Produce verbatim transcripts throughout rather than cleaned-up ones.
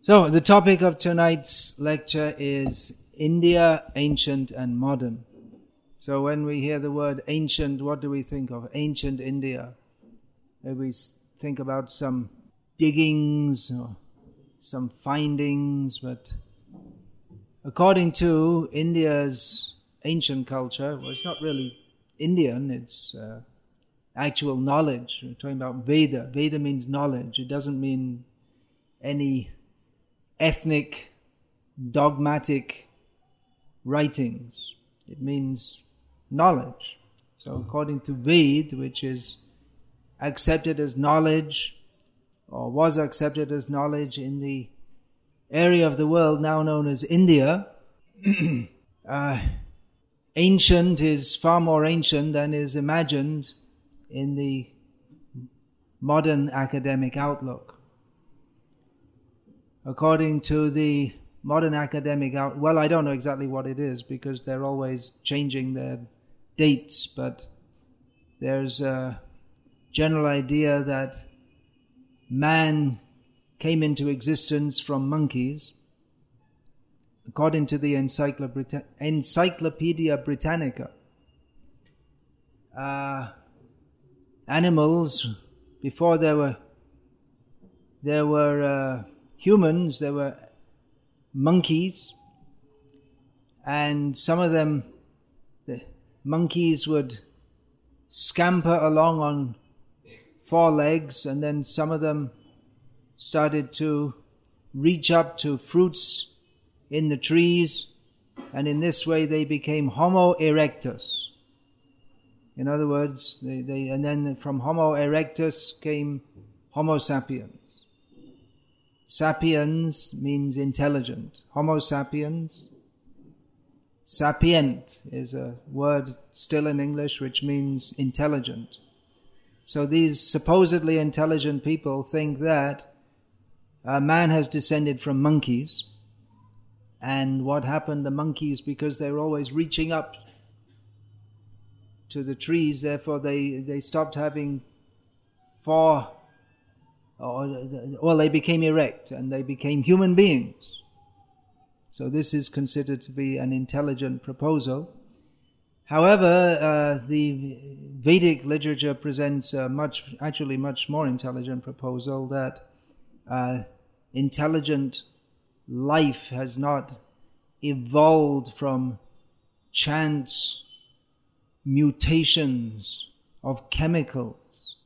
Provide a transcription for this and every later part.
So, the topic of tonight's lecture is India, ancient and modern. So when we hear the word ancient, what do we think of? Ancient India. Maybe we think about some diggings or some findings, but according to India's ancient culture, well, it's not really Indian, it's uh, actual knowledge. We're talking about Veda. Veda means knowledge. It doesn't mean any ethnic, dogmatic writings. It means knowledge. So according to Ved, which is accepted as knowledge, or was accepted as knowledge in the area of the world now known as India, uh, ancient is far more ancient than is imagined in the modern academic outlook. According to the modern academic out, well, I don't know exactly what it is because they're always changing their dates, but there's a general idea that man came into existence from monkeys. According to the Encyclopedia Britannica, uh, animals, before there were there were uh, humans, there were monkeys, and some of them, the monkeys would scamper along on four legs, and then some of them started to reach up to fruits in the trees, and in this way they became Homo erectus. In other words, they, they and then from Homo erectus came Homo sapiens. Sapiens means intelligent. Homo sapiens. Sapient is a word still in English which means intelligent. So these supposedly intelligent people think that uh, man has descended from monkeys. And what happened, the monkeys, because they're always reaching up to the trees, therefore they, they stopped having four, or, well, they became erect and they became human beings. So this is considered to be an intelligent proposal. However, uh, the Vedic literature presents a much, actually much more intelligent proposal that uh, intelligent life has not evolved from chance mutations of chemicals,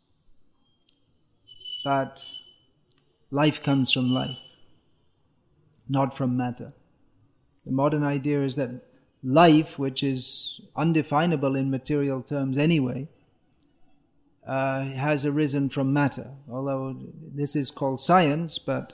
but life comes from life, not from matter. The modern idea is that life, which is undefinable in material terms anyway, uh, has arisen from matter. Although this is called science, but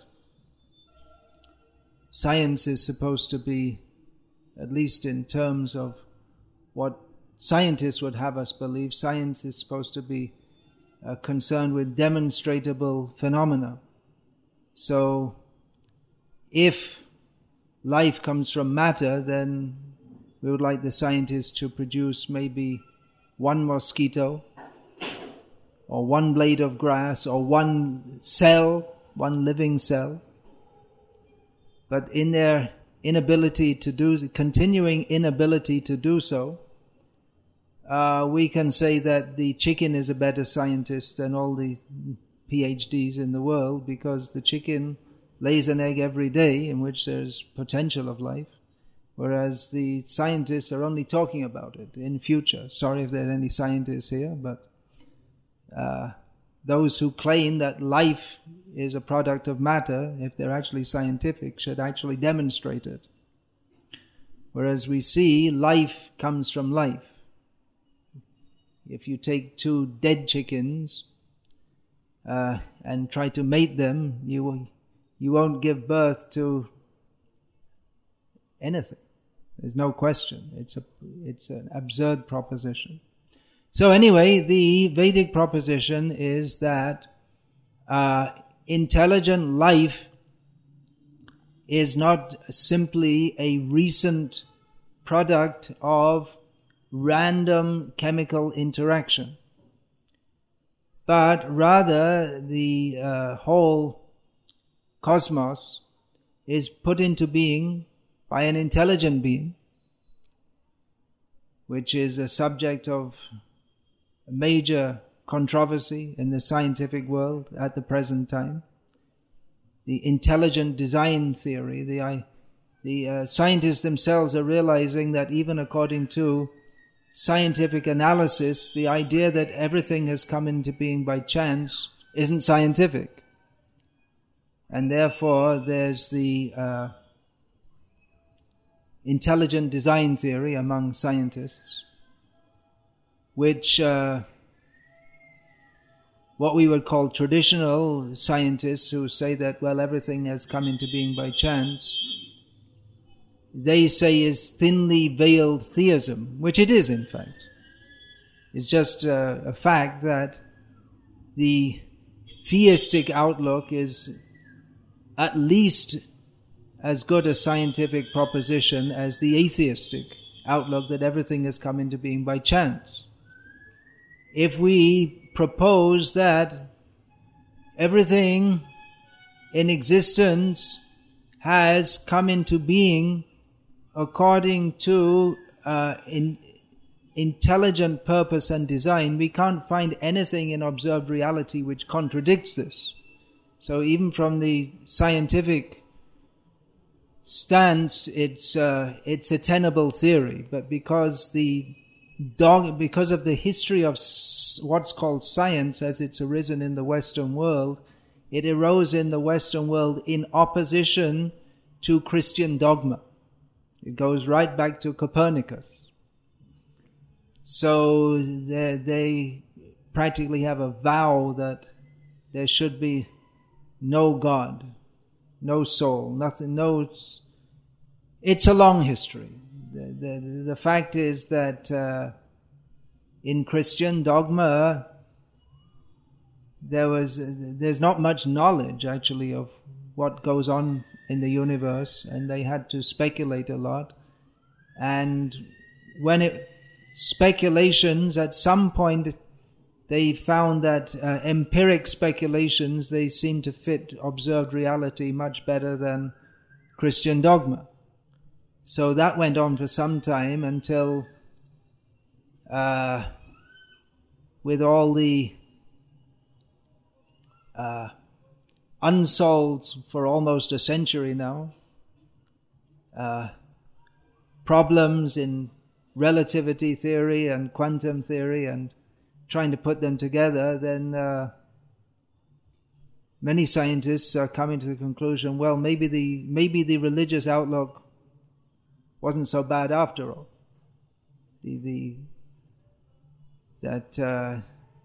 science is supposed to be, at least in terms of what scientists would have us believe, science is supposed to be uh, concerned with demonstrable phenomena. So, if life comes from matter, then we would like the scientists to produce maybe one mosquito, or one blade of grass, or one cell, one living cell. But in their inability to do, continuing inability to do so, uh, we can say that the chicken is a better scientist than all the P H Ds in the world, because the chicken lays an egg every day in which there's potential of life, whereas the scientists are only talking about it in future. Sorry if there are any scientists here, but uh, those who claim that life is a product of matter, if they're actually scientific, should actually demonstrate it. Whereas we see life comes from life. If you take two dead chickens uh, and try to mate them, you will, you won't give birth to anything. There's no question. It's a it's an absurd proposition. So anyway, the Vedic proposition is that uh, intelligent life is not simply a recent product of random chemical interaction, but rather the uh, whole cosmos is put into being by an intelligent being, which is a subject of a major controversy in the scientific world at the present time. The intelligent design theory, the, the uh, scientists themselves are realizing that even according to scientific analysis, the idea that everything has come into being by chance isn't scientific. And therefore there's the uh, intelligent design theory among scientists, which uh, what we would call traditional scientists who say that, well, everything has come into being by chance, they say is thinly veiled theism, which it is in fact. It's just a, a fact that the theistic outlook is at least as good a scientific proposition as the atheistic outlook that everything has come into being by chance. If we propose that everything in existence has come into being according to uh, in, intelligent purpose and design, we can't find anything in observed reality which contradicts this. So even from the scientific stance, it's uh, it's a tenable theory, but because the dog, because of the history of s- what's called science as it's arisen in the Western world, it arose in the Western world in opposition to Christian dogma. It goes right back to Copernicus. So they, they practically have a vow that there should be no God, no soul, nothing, no. It's a long history. The, the, the fact is that uh, in Christian dogma, there was there's not much knowledge actually of what goes on in the universe, and they had to speculate a lot. And when it speculations at some point, they found that uh, empiric speculations, they seem to fit observed reality much better than Christian dogma. So that went on for some time until uh, with all the uh, unsolved for almost a century now uh, problems in relativity theory and quantum theory and trying to put them together, then uh, many scientists are coming to the conclusion, well, maybe the maybe the religious outlook wasn't so bad after all. The the that uh,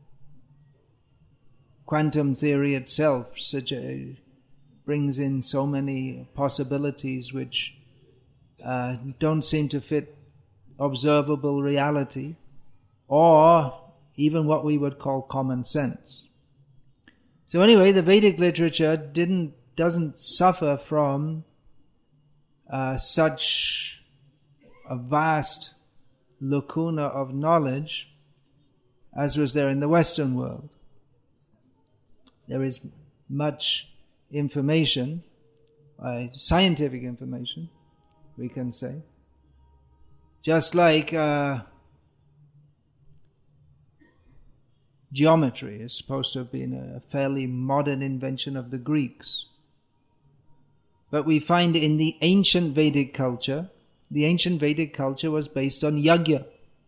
quantum theory itself such a, brings in so many possibilities which uh, don't seem to fit observable reality, or even what we would call common sense. So anyway, the Vedic literature didn't doesn't suffer from uh, such a vast lacuna of knowledge as was there in the Western world. There is much information, uh, scientific information, we can say. Just like uh, geometry is supposed to have been a fairly modern invention of the Greeks. But we find in the ancient Vedic culture, the ancient Vedic culture was based on yajna.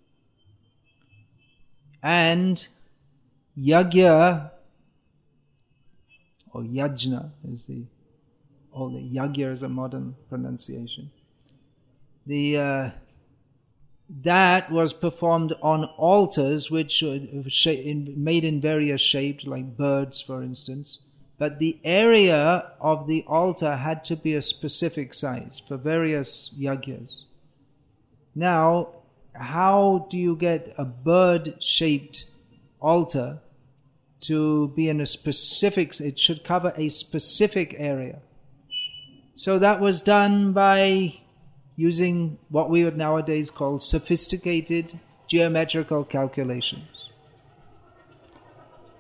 And yajna, or yajna is the, or the yajna is a modern pronunciation. The uh, that was performed on altars which were made in various shapes, like birds, for instance. But the area of the altar had to be a specific size for various yajnas. Now, how do you get a bird-shaped altar to be in a specific, it should cover a specific area. So that was done by using what we would nowadays call sophisticated geometrical calculations.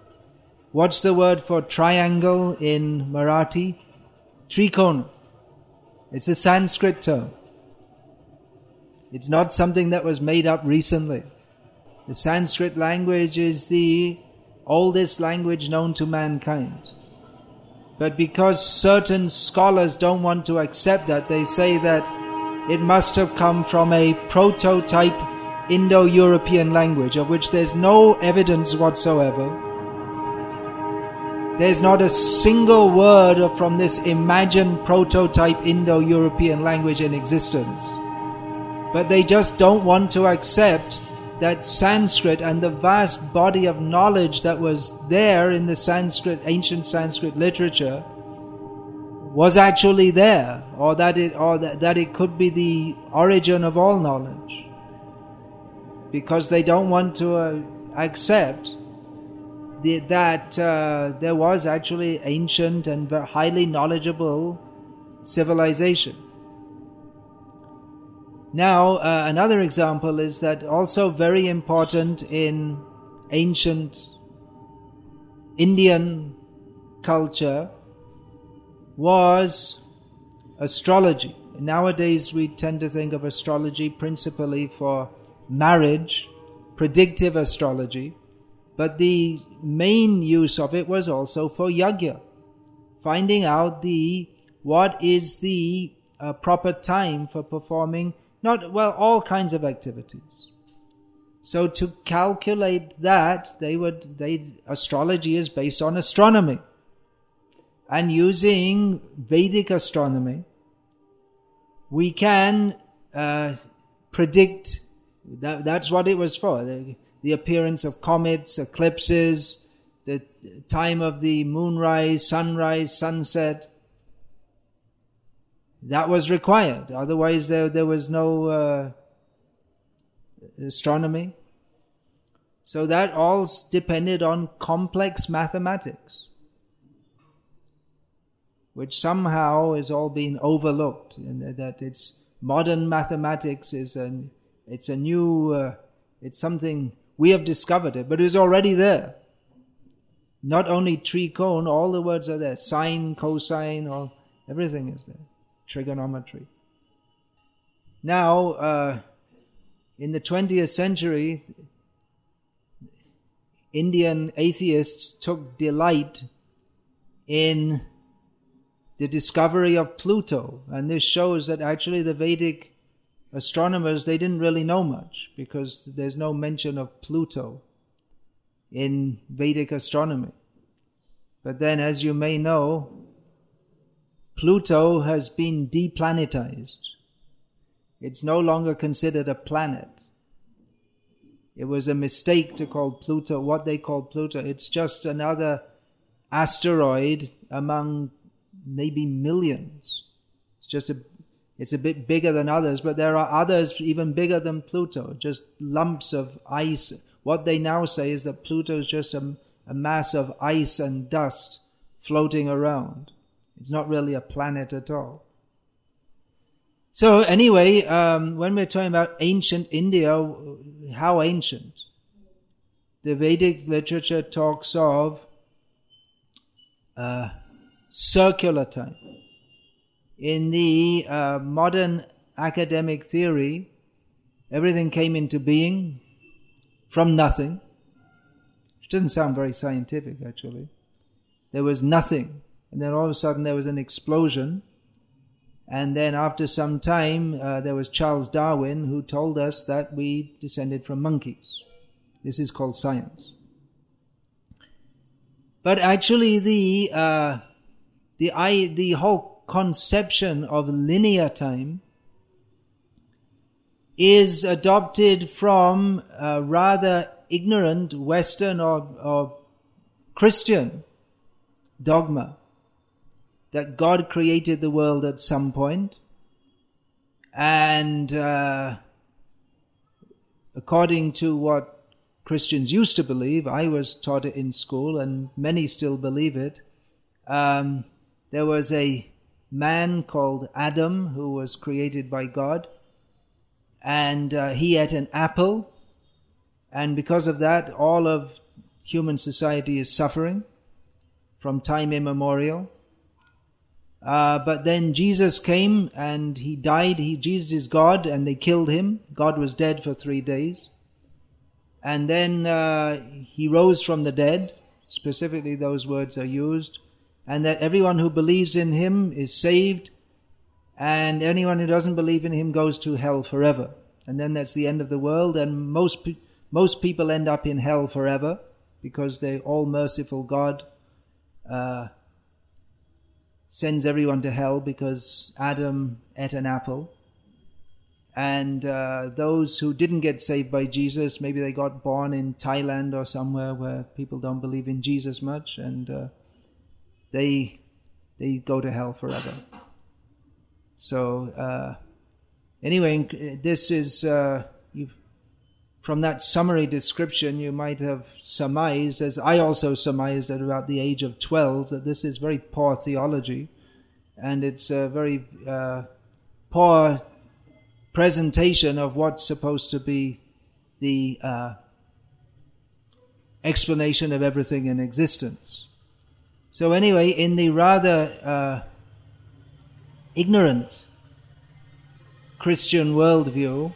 What's the word for triangle in Marathi? Trikona. It's a Sanskrit term. It's not something that was made up recently. The Sanskrit language is the oldest language known to mankind. But because certain scholars don't want to accept that, they say that it must have come from a prototype Indo-European language of which there's no evidence whatsoever. There's not a single word from this imagined prototype Indo-European language in existence. But they just don't want to accept that Sanskrit and the vast body of knowledge that was there in the Sanskrit, ancient Sanskrit literature was actually there, or that it, or that, that it could be the origin of all knowledge. Because they don't want to uh, accept the, that uh, there was actually ancient and very highly knowledgeable civilization. Now, uh, another example is that also very important in ancient Indian culture was astrology. Nowadays we tend to think of astrology principally for marriage, predictive astrology, but the main use of it was also for yajna, finding out the what is the uh, proper time for performing Not, well, all kinds of activities. So to calculate that, they would, they, astrology is based on astronomy. And using Vedic astronomy, we can uh, predict, that, that's what it was for, the, the appearance of comets, eclipses, the time of the moonrise, sunrise, sunset. That was required. Otherwise, there there was no uh, astronomy. So that all depended on complex mathematics, which somehow is all being overlooked. And that it's modern mathematics is an it's a new uh, it's something we have discovered it, but it was already there. Not only tricone, all the words are there. Sine, cosine, all everything is there. Trigonometry. Now, uh, in the twentieth century, Indian atheists took delight in the discovery of Pluto, and this shows that actually the Vedic astronomers, they didn't really know much, because there's no mention of Pluto in Vedic astronomy. But then, as you may know, Pluto has been deplanetized. It's no longer considered a planet. It was a mistake to call Pluto what they call Pluto. It's just another asteroid among maybe millions. It's just a, it's a bit bigger than others, but there are others even bigger than Pluto, just lumps of ice. What they now say is that Pluto is just a, a mass of ice and dust floating around. It's not really a planet at all. So anyway, um, when we're talking about ancient India, how ancient? The Vedic literature talks of uh, circular time. In the uh, modern academic theory, everything came into being from nothing, which doesn't sound very scientific actually. There was nothing. And then all of a sudden there was an explosion. And then after some time, uh, there was Charles Darwin who told us that we descended from monkeys. This is called science. But actually the uh, the I, the whole conception of linear time is adopted from a rather ignorant Western or, or Christian dogma that God created the world at some point, and uh, according to what Christians used to believe, I was taught it in school and many still believe it, um, there was a man called Adam who was created by God, and uh, he ate an apple, and because of that all of human society is suffering from time immemorial. Uh, but then Jesus came and he died. He, Jesus is God, and they killed him. God was dead for three days. And then uh, he rose from the dead. Specifically, those words are used. And that everyone who believes in him is saved, and anyone who doesn't believe in him goes to hell forever. And then that's the end of the world, and most pe- most people end up in hell forever because the all-merciful God uh, sends everyone to hell because Adam ate an apple. And uh, those who didn't get saved by Jesus, maybe they got born in Thailand or somewhere where people don't believe in Jesus much, and uh, they they go to hell forever. So uh, anyway, this is uh, you, from that summary description, you might have surmised, as I also surmised at about the age of twelve, that this is very poor theology, and it's a very uh, poor presentation of what's supposed to be the uh, explanation of everything in existence. So anyway, in the rather uh, ignorant Christian worldview,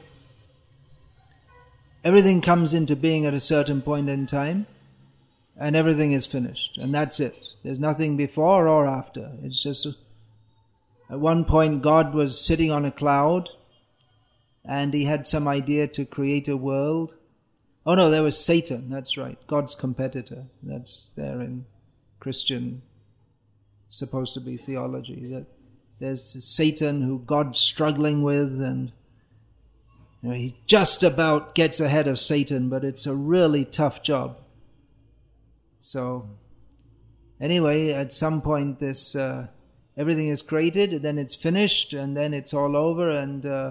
everything comes into being at a certain point in time, and everything is finished, and that's it. There's nothing before or after. It's just, at one point God was sitting on a cloud, and he had some idea to create a world. Oh no, there was Satan, that's right, God's competitor. That's there in Christian, supposed to be theology, that there's Satan who God's struggling with, and you know, he just about gets ahead of Satan, but it's a really tough job. So anyway, at some point this uh, everything is created, and then it's finished, and then it's all over, and uh,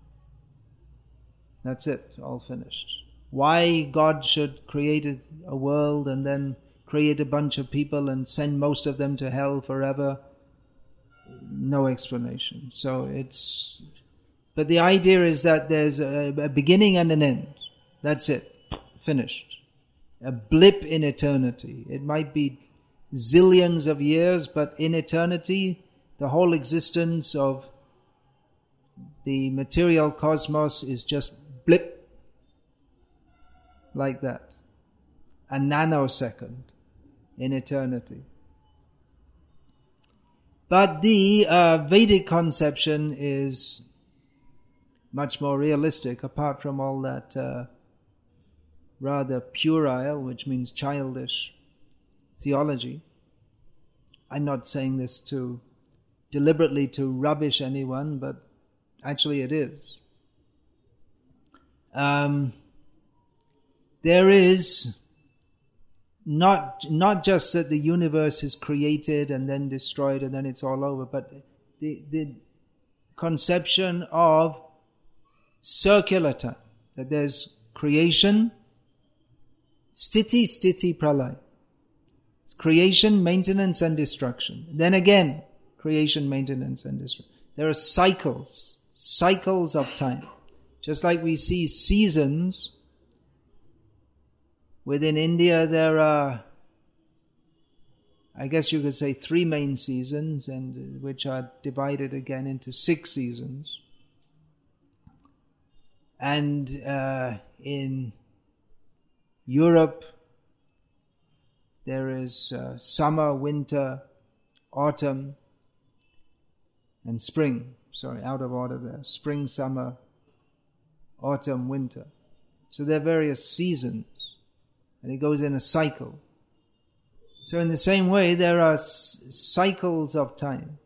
that's it, all finished. Why God should create a world and then create a bunch of people and send most of them to hell forever, no explanation. So it's, but the idea is that there's a, a beginning and an end. That's it, finished. A blip in eternity. It might be zillions of years, but in eternity, the whole existence of the material cosmos is just blip, like that. A nanosecond in eternity. But the uh, Vedic conception is much more realistic, apart from all that uh, rather puerile, which means childish, theology. I'm not saying this to deliberately to rubbish anyone, but actually it is. Um, there is not not just that the universe is created and then destroyed and then it's all over, but the the conception of circular time, that there's creation, sthiti, sthiti, pralaya. It's creation, maintenance, and destruction. Then again, creation, maintenance, and destruction. There are cycles, cycles of time. Just like we see seasons, within India there are, I guess you could say, three main seasons, and which are divided again into six seasons. And uh, in Europe, there is uh, summer, winter, autumn, and spring. Sorry, out of order there. Spring, summer, autumn, winter. So there are various seasons, and it goes in a cycle. So in the same way, there are s- cycles of time.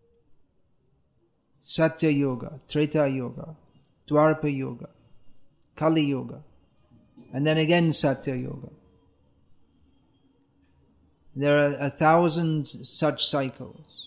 Satya Yoga, Treta Yoga, Dwarpa Yoga, Kali Yoga, and then again Satya Yoga. There are a thousand such cycles.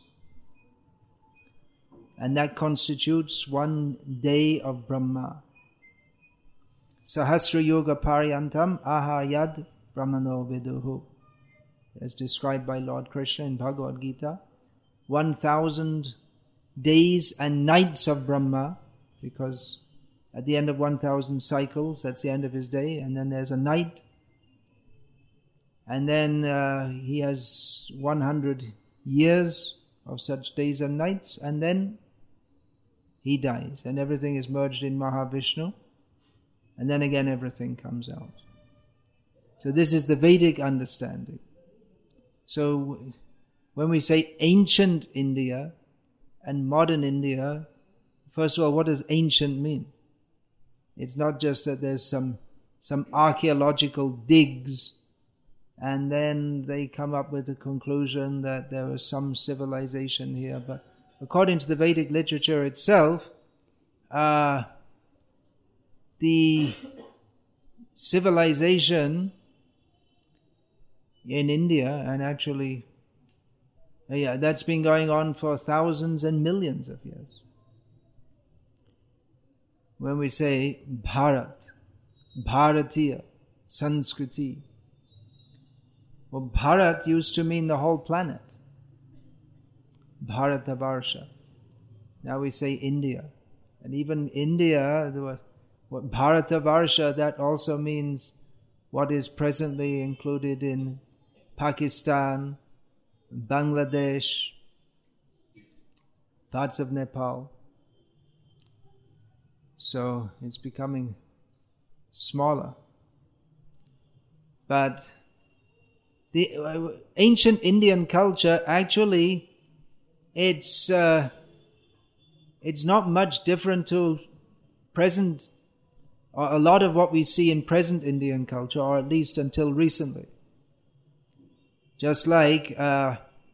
And that constitutes one day of Brahma. Sahasra Yoga Paryantam Aharyad Brahmano Viduhu. As described by Lord Krishna in Bhagavad Gita. One thousand days and nights of Brahma, because at the end of one thousand cycles, that's the end of his day, and then there's a night. And then uh, he has one hundred years of such days and nights, and then he dies, and everything is merged in Mahavishnu, and then again everything comes out. So this is the Vedic understanding. So when we say ancient India and modern India, first of all, what does ancient mean? It's not just that there's some some archaeological digs and then they come up with the conclusion that there was some civilization here. But according to the Vedic literature itself, uh, the civilization in India, and actually, yeah, that's been going on for thousands and millions of years. When we say Bharat, Bharatiya, Sanskriti, well, Bharat used to mean the whole planet. Bharatavarsha. Now we say India. And even India, the, what Bharatavarsha, that also means what is presently included in Pakistan, Bangladesh, parts of Nepal. So it's becoming smaller. But the uh, ancient Indian culture, actually, it's uh, it's not much different to present, or a lot of what we see in present Indian culture, or at least until recently. Just like uh,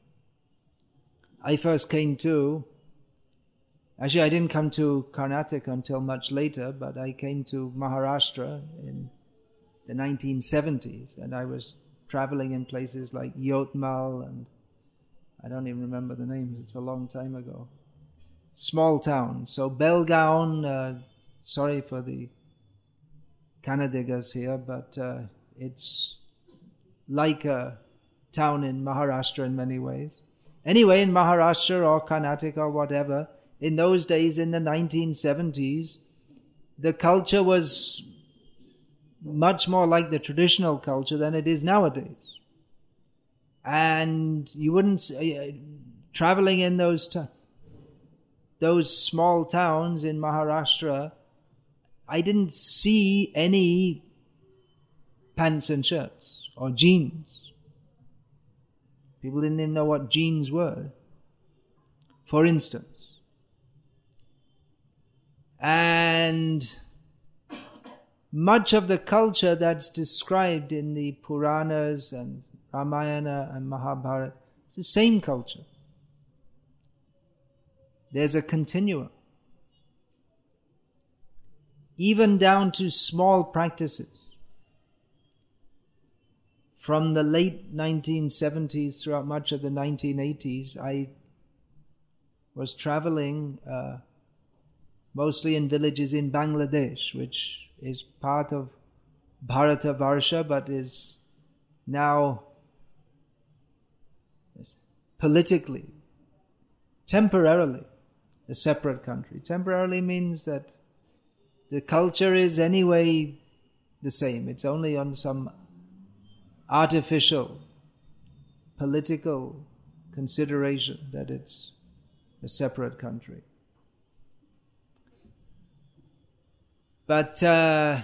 I first came to, actually I didn't come to Karnataka until much later, but I came to Maharashtra in the nineteen seventies, and I was traveling in places like Yotmal, and I don't even remember the names, it's a long time ago. Small town. So Belgaon, uh, sorry for the Kannadigas here, but uh, it's like a town in Maharashtra in many ways. Anyway, in Maharashtra or Karnataka or whatever, in those days, in the nineteen seventies, the culture was much more like the traditional culture than it is nowadays. And you wouldn't, uh, traveling in those t- those small towns in Maharashtra, I didn't see any pants and shirts or jeans. People didn't even know what jeans were, for instance. And much of the culture that's described in the Puranas and Ramayana and Mahabharata is the same culture. There's a continuum. Even down to small practices. From the late nineteen seventies throughout much of the nineteen eighties, I was traveling uh, mostly in villages in Bangladesh, which is part of Bharatavarsha, but is now politically, temporarily, a separate country. Temporarily means that the culture is anyway the same. It's only on some artificial, political consideration that it's a separate country. But uh,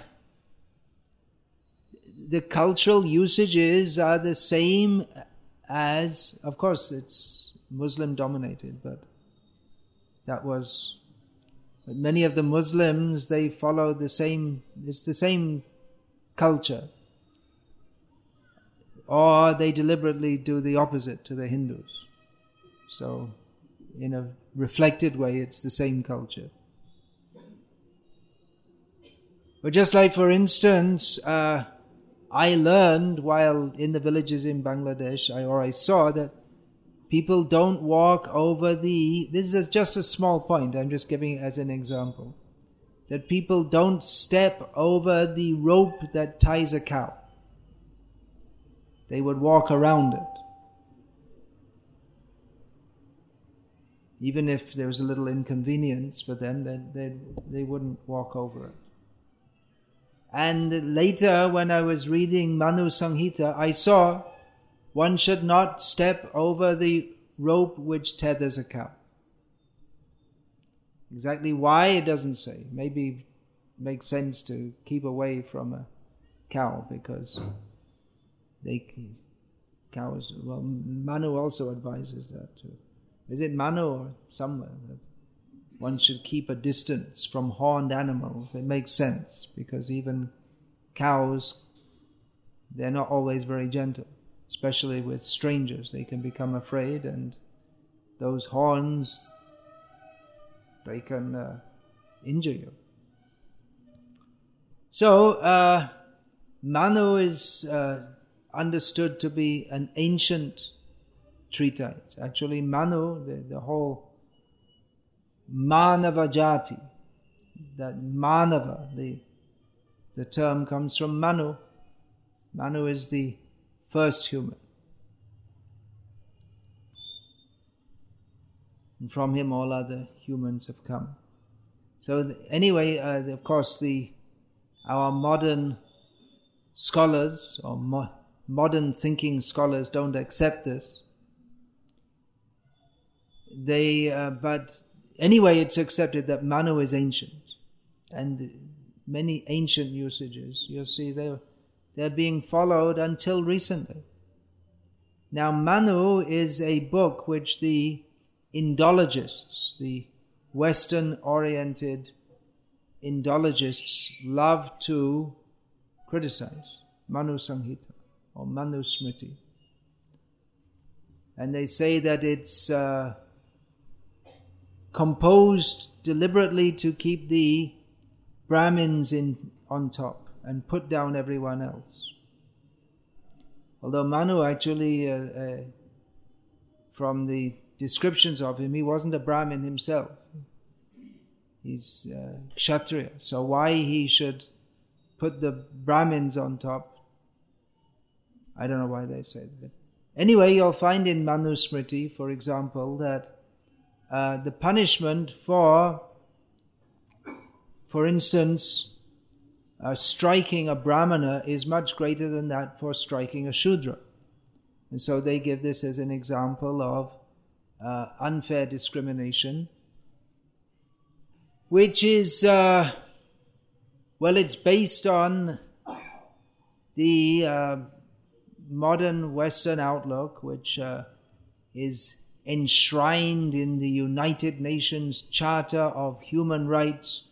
the cultural usages are the same as, of course, it's Muslim dominated, but that was, but many of the Muslims, they follow the same, it's the same culture. Or they deliberately do the opposite to the Hindus. So, in a reflected way, it's the same culture. But just like, for instance, uh, I learned while in the villages in Bangladesh, I, or I saw that people don't walk over the, this is just a small point, I'm just giving it as an example, that people don't step over the rope that ties a cow. They would walk around it. Even if there was a little inconvenience for them, then they, they wouldn't walk over it. And later, when I was reading Manu Samhita, I saw one should not step over the rope which tethers a cow. Exactly why, it doesn't say. Maybe it makes sense to keep away from a cow because they cows. Well, Manu also advises that too. Is it Manu or somewhere that one should keep a distance from horned animals? It makes sense because even cows, they're not always very gentle, especially with strangers. They can become afraid, and those horns, they can uh, injure you. So, uh, Manu is uh, understood to be an ancient treatise. Actually, Manu, the, the whole Manava Jati, that Manava, the, the term comes from Manu. Manu is the first human. And from him all other humans have come. So anyway, uh, of course, the our modern scholars or mo- modern thinking scholars don't accept this. They, uh, but anyway, it's accepted that Manu is ancient, and many ancient usages, you'll see, they're they're being followed until recently. Now, Manu is a book which the Indologists, the Western-oriented Indologists, love to criticize. Manu Samhita or Manu Smriti. And they say that it's uh, composed deliberately to keep the Brahmins in on top and put down everyone else. Although Manu actually, uh, uh, from the descriptions of him, he wasn't a Brahmin himself. He's uh, Kshatriya. So why he should put the Brahmins on top, I don't know why they say that. Anyway, you'll find in Manu Smriti, for example, that uh, the punishment for, for instance, uh, striking a Brahmana is much greater than that for striking a Shudra. And so they give this as an example of uh, unfair discrimination, which is, uh, well, it's based on the uh, modern Western outlook, which uh, is enshrined in the United Nations Charter of Human Rights,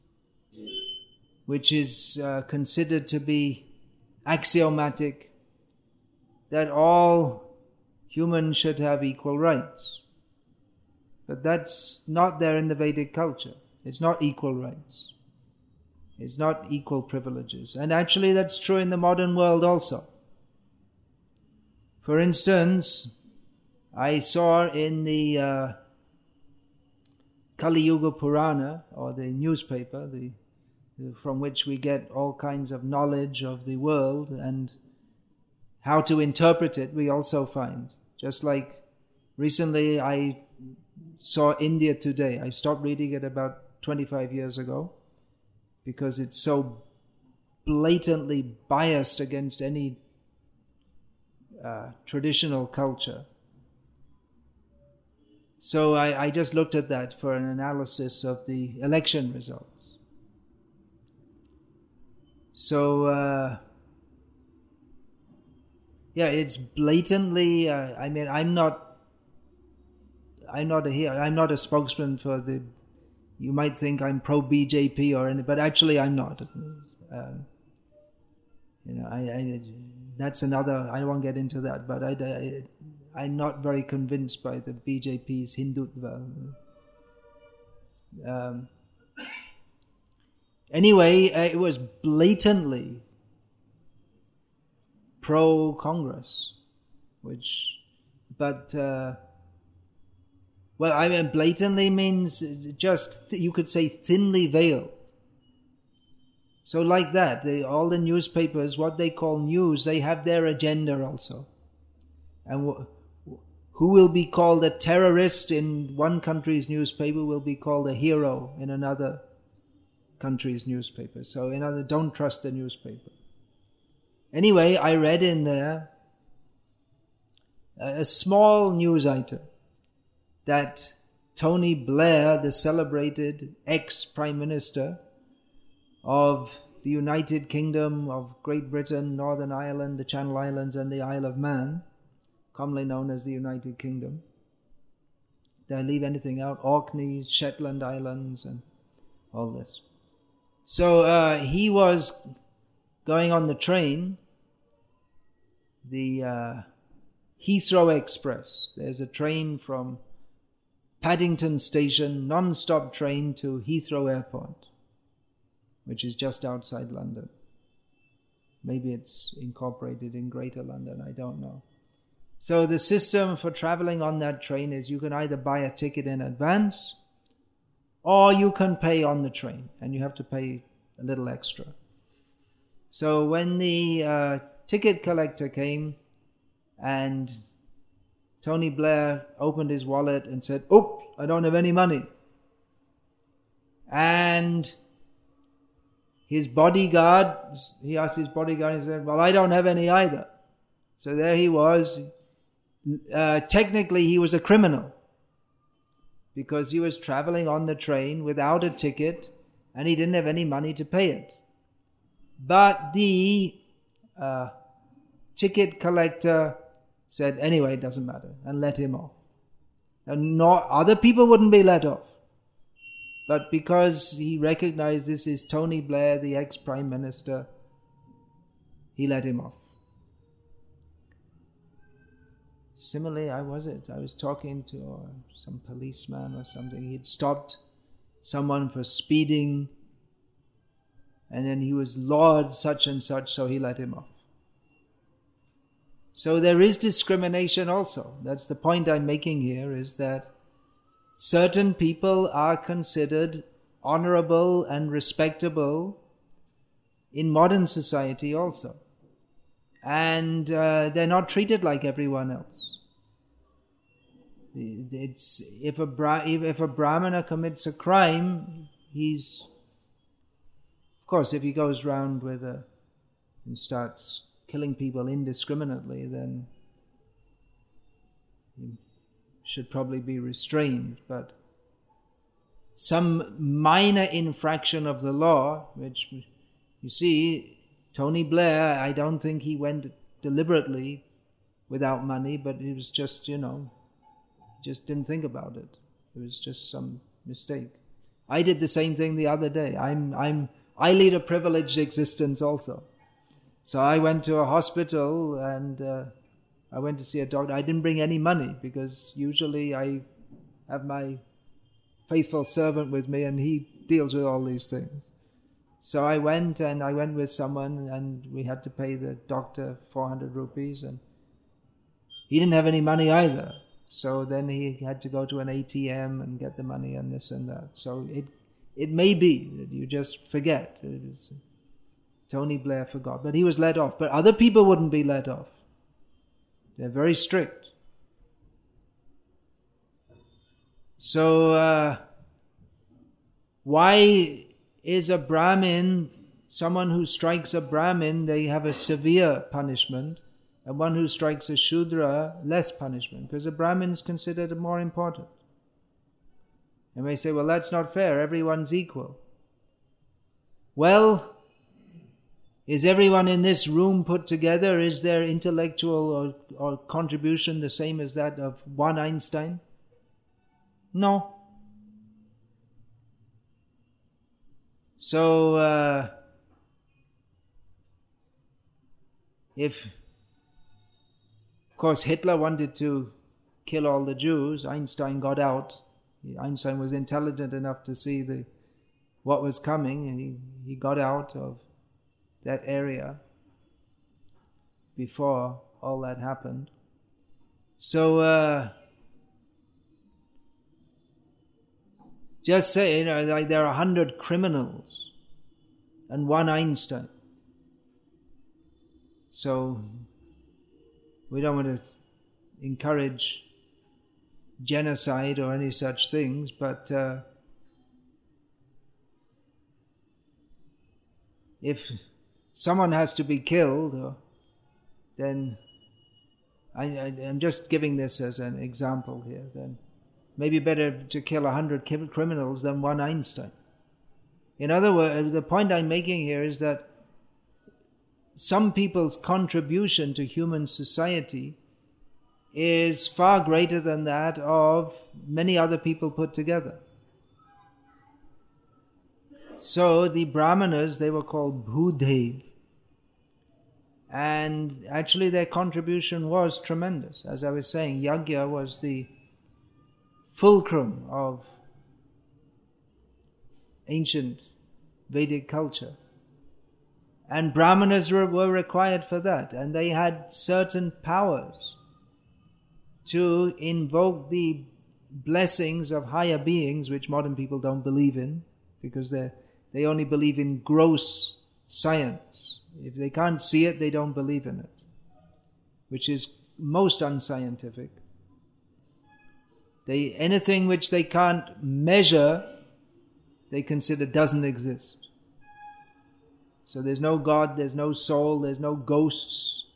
which is uh, considered to be axiomatic, that all humans should have equal rights. But that's not there in the Vedic culture. It's not equal rights. It's not equal privileges. And actually that's true in the modern world also. For instance, I saw in the uh, Kali Yuga Purana, or the newspaper, the, the from which we get all kinds of knowledge of the world and how to interpret it, we also find. Just like recently I saw India Today. I stopped reading it about twenty-five years ago because it's so blatantly biased against any uh, traditional culture. So I, I just looked at that for an analysis of the election results. So, uh, yeah, it's blatantly, uh, I mean, I'm not, I'm not a, I'm not a spokesman for the, you might think I'm pro-B J P or anything, but actually I'm not. Um, you know, I, I, that's another, I won't get into that, but I, I, I'm not very convinced by the B J P's Hindutva. Um, anyway, it was blatantly pro-Congress, which, but, uh, well, I mean, blatantly means just, you could say thinly veiled. So like that, they, all the newspapers, what they call news, they have their agenda also. And w- who will be called a terrorist in one country's newspaper will be called a hero in another country's newspaper. So in other, don't trust the newspaper. Anyway, I read in there a, a small news item that Tony Blair, the celebrated ex-Prime Minister of the United Kingdom of Great Britain, Northern Ireland, the Channel Islands and the Isle of Man, commonly known as the United Kingdom. Did I leave anything out? Orkneys, Shetland Islands and all this. So uh, he was going on the train, the uh, Heathrow Express. There's a train from Paddington Station, non-stop train to Heathrow Airport, which is just outside London. Maybe it's incorporated in Greater London, I don't know. So the system for traveling on that train is you can either buy a ticket in advance or you can pay on the train, and you have to pay a little extra. So when the uh, ticket collector came and Tony Blair opened his wallet and said, "Oops, I don't have any money." And his bodyguard, he asked his bodyguard, he said, "Well, I don't have any either." So there he was. Uh, technically, he was a criminal because he was traveling on the train without a ticket and he didn't have any money to pay it. But the uh, ticket collector said, "Anyway, it doesn't matter," and let him off. And not, other people wouldn't be let off. But because he recognized this is Tony Blair, the ex-Prime Minister, he let him off. Similarly, I was it. I was talking to uh, some policeman or something. He'd stopped someone for speeding, and then he was Lord such and such, so he let him off. So there is discrimination also. That's the point I'm making here, is that certain people are considered honorable and respectable in modern society also. And uh, they're not treated like everyone else. It's, if, a bra- if, if a Brahmana commits a crime, he's... Of course, if he goes round with a... and starts killing people indiscriminately, then he should probably be restrained. But some minor infraction of the law, which, you see, Tony Blair, I don't think he went deliberately without money, but it was just, you know, just didn't think about it. It was just some mistake. I did the same thing the other day. I'm, I'm, I lead a privileged existence also. So I went to a hospital and uh, I went to see a doctor. I didn't bring any money because usually I have my faithful servant with me and he deals with all these things. So I went and I went with someone and we had to pay the doctor four hundred rupees and he didn't have any money either. So then he had to go to an A T M and get the money and this and that. So it it may be that you just forget. It was, Tony Blair forgot, but he was let off. But other people wouldn't be let off. They're very strict. So uh, why is a Brahmin, someone who strikes a Brahmin, they have a severe punishment, and one who strikes a Shudra, less punishment? Because a Brahmin is considered more important. You may say, well, that's not fair, everyone's equal. Well, is everyone in this room put together, is their intellectual or, or contribution the same as that of one Einstein? No. So, uh, if, of course, Hitler wanted to kill all the Jews, Einstein got out. Einstein was intelligent enough to see the what was coming, and he, he got out of that area before all that happened. So, uh, just say, you know, like there are a hundred criminals and one Einstein. So, we don't want to encourage genocide or any such things, but uh, if someone has to be killed, or, then I, I, I'm just giving this as an example here, then maybe better to kill a hundred criminals than one Einstein. In other words, the point I'm making here is that some people's contribution to human society is far greater than that of many other people put together. So the Brahmanas, they were called Bhudev, and actually their contribution was tremendous. As I was saying, Yajna was the fulcrum of ancient Vedic culture. And Brahmanas were, were required for that, and they had certain powers to invoke the blessings of higher beings, which modern people don't believe in, because they they only believe in gross science. If they can't see it, they don't believe in it, which is most unscientific. They anything which they can't measure, they consider doesn't exist. So there's no God, there's no soul, there's no ghosts.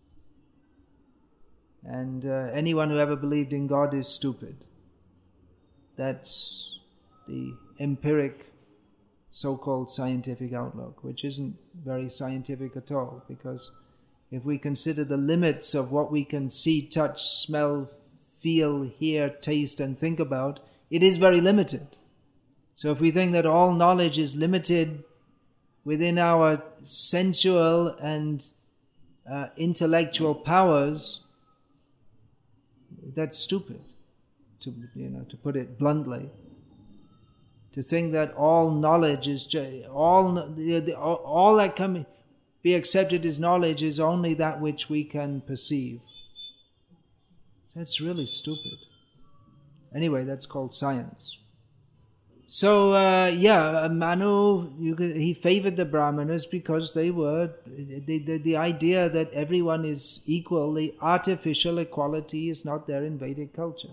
And uh, anyone who ever believed in God is stupid. That's the empiric so-called scientific outlook, which isn't very scientific at all, because if we consider the limits of what we can see, touch, smell, feel, hear, taste, and think about, it is very limited. So if we think that all knowledge is limited within our sensual and uh, intellectual powers, that's stupid, to you know, to put it bluntly. To think that all knowledge is just, all the, the, all that can be accepted as knowledge is only that which we can perceive. That's really stupid. Anyway, that's called science. So uh, yeah, Manu, you could, he favored the Brahmanas because they were the, the the idea that everyone is equal. The artificial equality is not there in Vedic culture.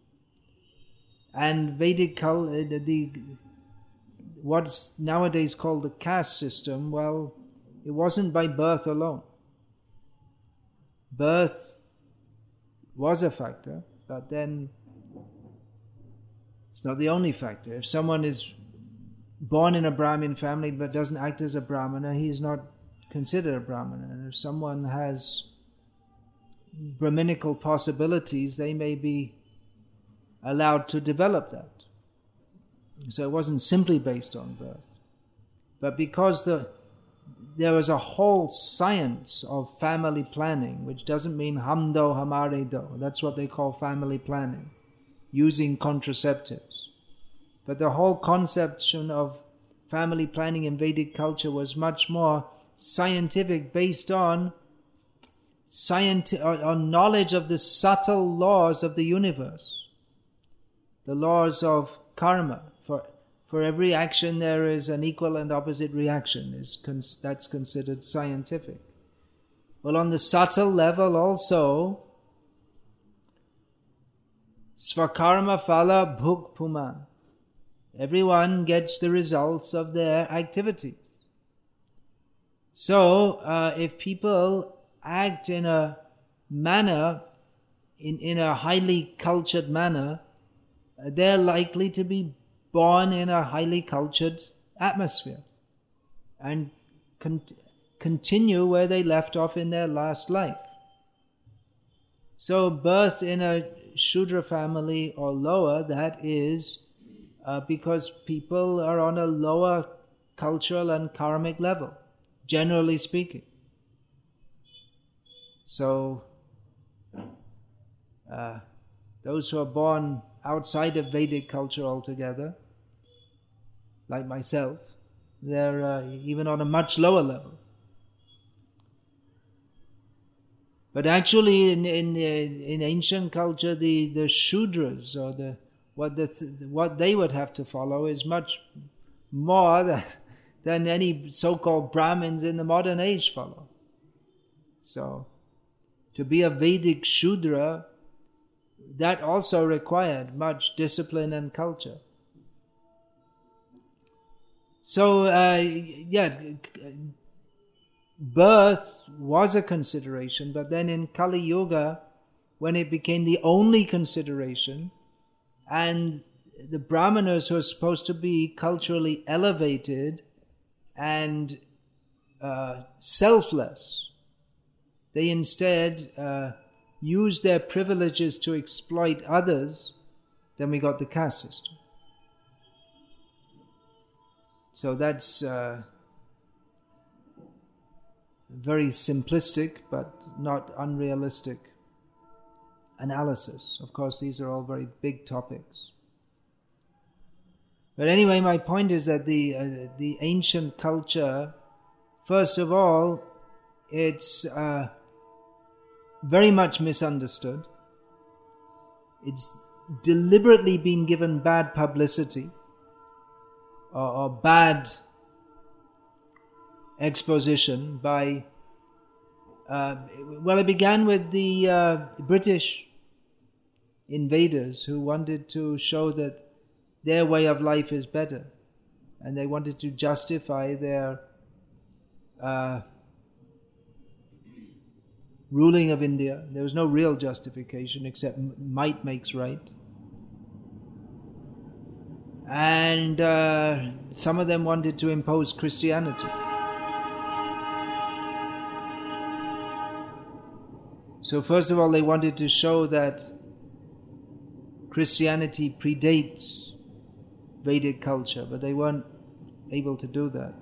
And Vedic culture, the, the what's nowadays called the caste system, well, it wasn't by birth alone. Birth was a factor, but then it's not the only factor. If someone is born in a Brahmin family but doesn't act as a Brahmana, he is not considered a Brahmana. And if someone has Brahminical possibilities, they may be allowed to develop that. So it wasn't simply based on birth. But because the there was a whole science of family planning, which doesn't mean hum do, hamare do. That's what they call family planning, using contraceptives. But the whole conception of family planning in Vedic culture was much more scientific, based on scienti- on knowledge of the subtle laws of the universe. The laws of karma. For for every action there is an equal and opposite reaction. Is cons- that's considered scientific. Well, on the subtle level also, svakarma phala bhuk puman. Everyone gets the results of their activities. So, uh, if people act in a manner, in, in a highly cultured manner, they're likely to be born in a highly cultured atmosphere and con- continue where they left off in their last life. So birth in a Shudra family or lower, that is uh, because people are on a lower cultural and karmic level, generally speaking. So uh, those who are born outside of Vedic culture altogether, like myself, they're uh, even on a much lower level. But actually, in in in ancient culture, the, the Shudras, or the what the what they would have to follow, is much more than, than any so-called Brahmins in the modern age follow. So, to be a Vedic Shudra, that also required much discipline and culture. So, uh, yeah, birth was a consideration, but then in Kali Yuga, when it became the only consideration, And the Brahmanas, who are supposed to be culturally elevated and uh, selfless, they instead uh, use their privileges to exploit others. Then we got the caste system. So that's uh, very simplistic but not unrealistic analysis. Of course, these are all very big topics. But anyway, my point is that the uh, the ancient culture, first of all, it's uh, very much misunderstood. It's deliberately been given bad publicity or, or bad exposition by, uh, well, it began with the uh, British invaders who wanted to show that their way of life is better, and they wanted to justify their uh, ruling of India. There was no real justification except might makes right. And uh, some of them wanted to impose Christianity. So first of all, they wanted to show that Christianity predates Vedic culture, but they weren't able to do that.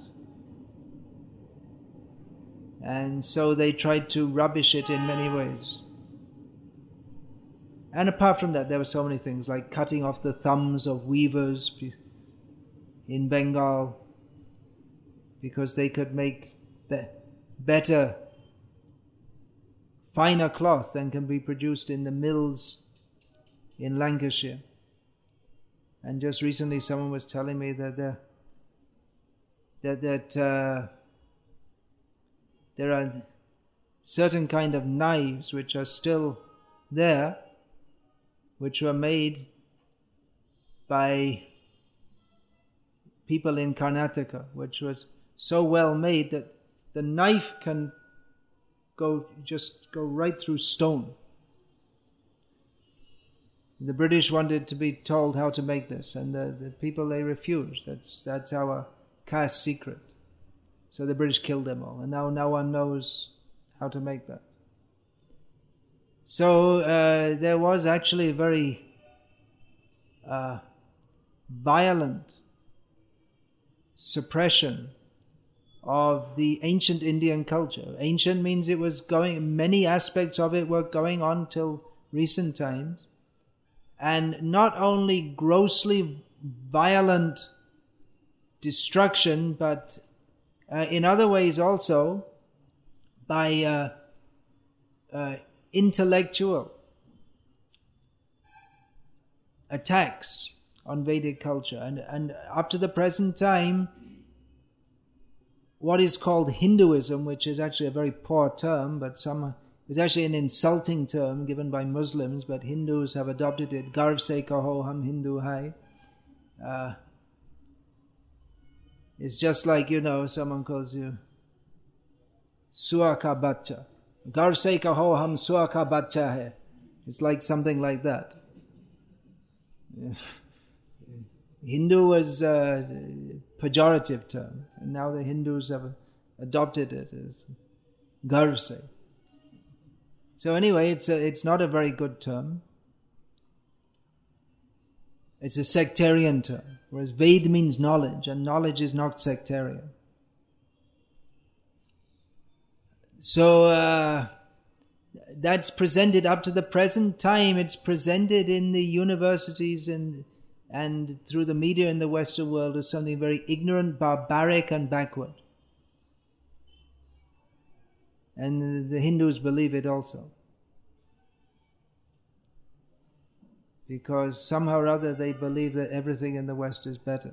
And so they tried to rubbish it in many ways. And apart from that, there were so many things like cutting off the thumbs of weavers in Bengal because they could make be- better, finer cloth than can be produced in the mills in Lancashire. And just recently someone was telling me that there, that, that uh, there are certain kind of knives which are still there, which were made by people in Karnataka, which was so well made that the knife can go just go right through stone. The British wanted to be told how to make this, and the, the people, they refused. That's that's our caste secret. So the British killed them all, and now no one knows how to make that. So uh, there was actually a very uh, violent suppression of the ancient Indian culture. Ancient means it was going, many aspects of it were going on till recent times. And not only grossly violent destruction, but uh, in other ways also by uh, uh, intellectual attacks on Vedic culture. And, and up to the present time, what is called Hinduism, which is actually a very poor term, but some... It's actually an insulting term given by Muslims, but Hindus have adopted it. Garv se kaho hum Hindu hai. Uh, it's just like, you know, someone calls you Sua ka bacha. Garv se kaho hum Sua ka bacha hai. It's like something like that. Hindu was a pejorative term, and now the Hindus have adopted it as Garv se. So anyway, it's a, it's not a very good term. It's a sectarian term, whereas Ved means knowledge, and knowledge is not sectarian. So uh, that's presented up to the present time. It's presented in the universities and and through the media in the Western world as something very ignorant, barbaric, and backward. And the Hindus believe it also. Because somehow or other they believe that everything in the West is better.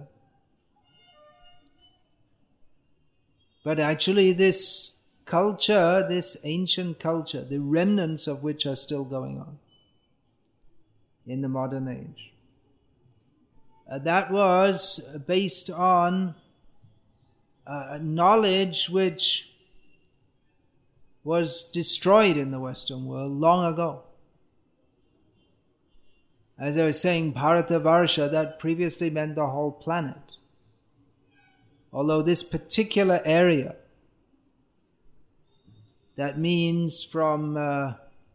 But actually this culture, this ancient culture, the remnants of which are still going on in the modern age, uh, that was based on uh, knowledge which was destroyed in the Western world long ago. As I was saying, Bharatavarsha, that previously meant the whole planet. Although this particular area, that means from uh,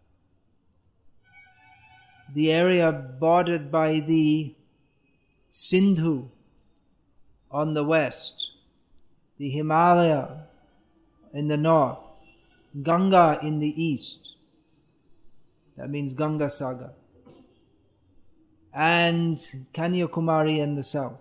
the area bordered by the Sindhu on the west, the Himalaya in the north, Ganga in the east, that means Ganga Sagar, and Kanyakumari in the south.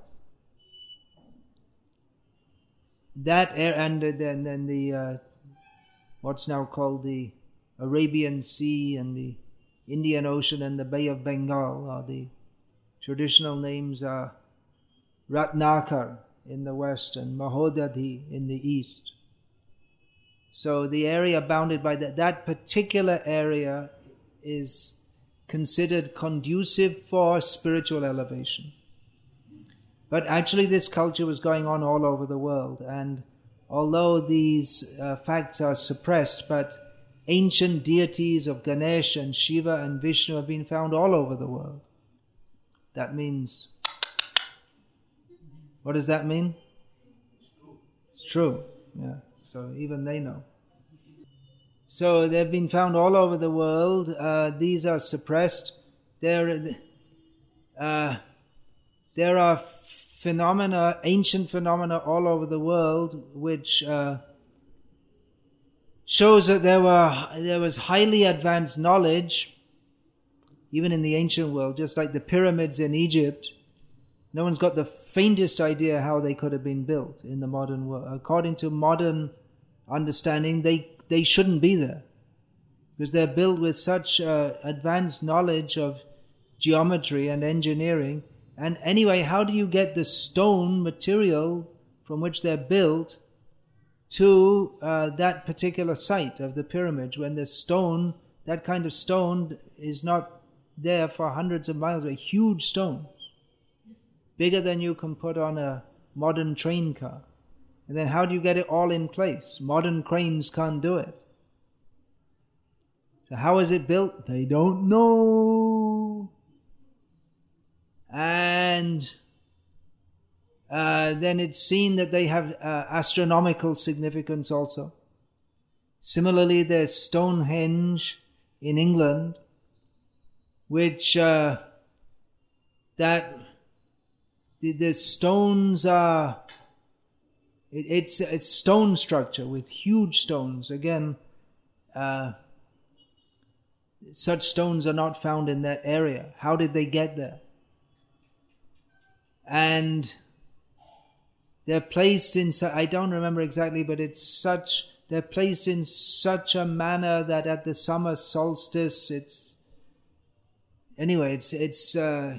That air, and then, then the uh, what's now called the Arabian Sea and the Indian Ocean and the Bay of Bengal are the traditional names are Ratnakar in the west and Mahodadhi in the east. So the area bounded by that, that particular area is considered conducive for spiritual elevation. But actually this culture was going on all over the world, and although these uh, facts are suppressed, but ancient deities of Ganesh and Shiva and Vishnu have been found all over the world. That means, what does that mean? It's true. Yeah. So even they know. So they've been found all over the world. Uh, these are suppressed. There, uh, there are phenomena, ancient phenomena all over the world, which uh, shows that there were there was highly advanced knowledge, even in the ancient world, just like the pyramids in Egypt. No one's got the faintest idea how they could have been built in the modern world. According to modern understanding, they, they shouldn't be there, because they're built with such uh, advanced knowledge of geometry and engineering. And anyway, how do you get the stone material from which they're built to uh, that particular site of the pyramid, when the stone, that kind of stone, is not there for hundreds of miles away? Huge stones, bigger than you can put on a modern train car. And then how do you get it all in place? Modern cranes can't do it. So how is it built? They don't know. And uh, then it's seen that they have uh, astronomical significance also. Similarly, there's Stonehenge in England, which uh, that the, the stones are, it, it's it's stone structure with huge stones. Again, uh, such stones are not found in that area. How did they get there? And they're placed in, I don't remember exactly, but it's such, they're placed in such a manner that at the summer solstice, it's, anyway, it's, it's, uh,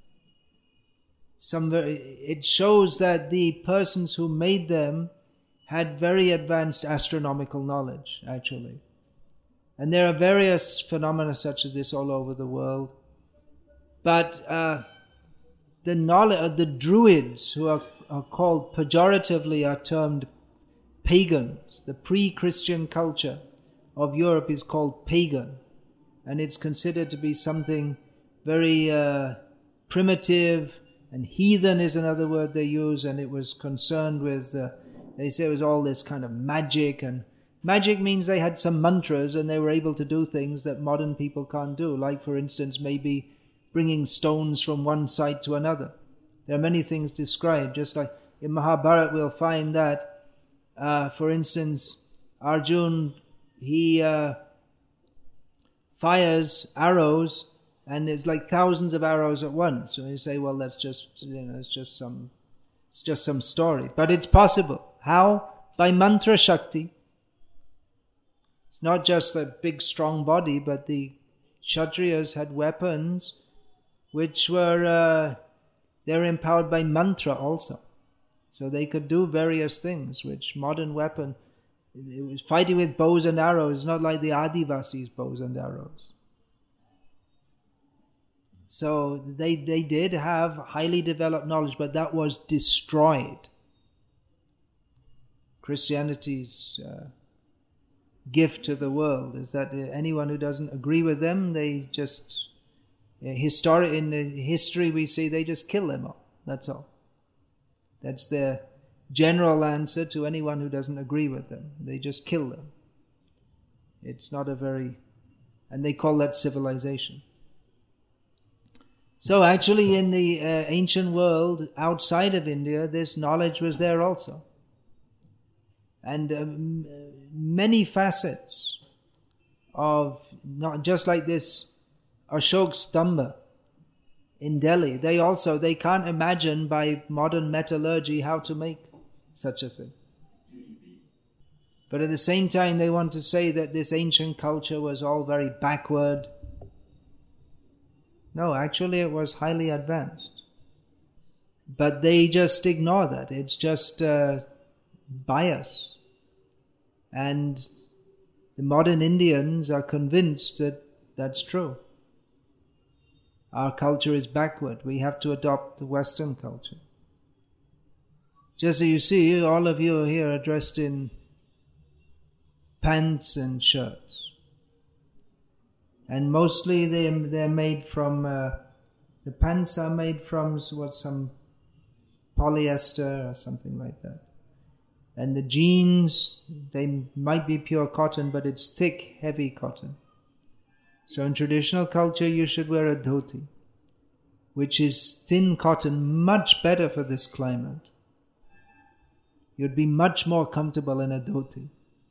some very, it shows that the persons who made them had very advanced astronomical knowledge, actually. And there are various phenomena such as this all over the world. But, uh, the knowledge of the Druids, who are, are called pejoratively, are termed pagans. The pre-Christian culture of Europe is called pagan, and it's considered to be something very uh, primitive, and heathen is another word they use, and it was concerned with, uh, they say it was all this kind of magic, and magic means they had some mantras and they were able to do things that modern people can't do, like for instance maybe bringing stones from one site to another. There are many things described, just like in Mahabharata we'll find that, uh, for instance, Arjun, he uh, fires arrows, and there's like thousands of arrows at once. So you say, well, that's just, you know, it's just some, it's just some story. But it's possible. How? By mantra shakti. It's not just a big strong body, but the Kshatriyas had weapons which were, uh, they're empowered by mantra also. So they could do various things, which modern weapon, it was fighting with bows and arrows, not like the Adivasis' bows and arrows. So they, they did have highly developed knowledge, but that was destroyed. Christianity's uh, gift to the world is that anyone who doesn't agree with them, they just Histori- in the history we see they just kill them all. That's all. That's their general answer to anyone who doesn't agree with them. They just kill them. It's not a very... And they call that civilization. So actually in the uh, ancient world outside of India, this knowledge was there also. And um, many facets of, not just like this Ashok Stamba in Delhi, they also, they can't imagine by modern metallurgy how to make such a thing. But at the same time they want to say that this ancient culture was all very backward. No, actually it was highly advanced. But they just ignore that. It's just uh, bias. And the modern Indians are convinced that that's true. Our culture is backward. We have to adopt the Western culture. Just so you see, all of you here are dressed in pants and shirts. And mostly they, they're made from, uh, the pants are made from what, some polyester or something like that. And the jeans, they might be pure cotton, but it's thick, heavy cotton. So in traditional culture you should wear a dhoti, which is thin cotton, much better for this climate. You'd be much more comfortable in a dhoti.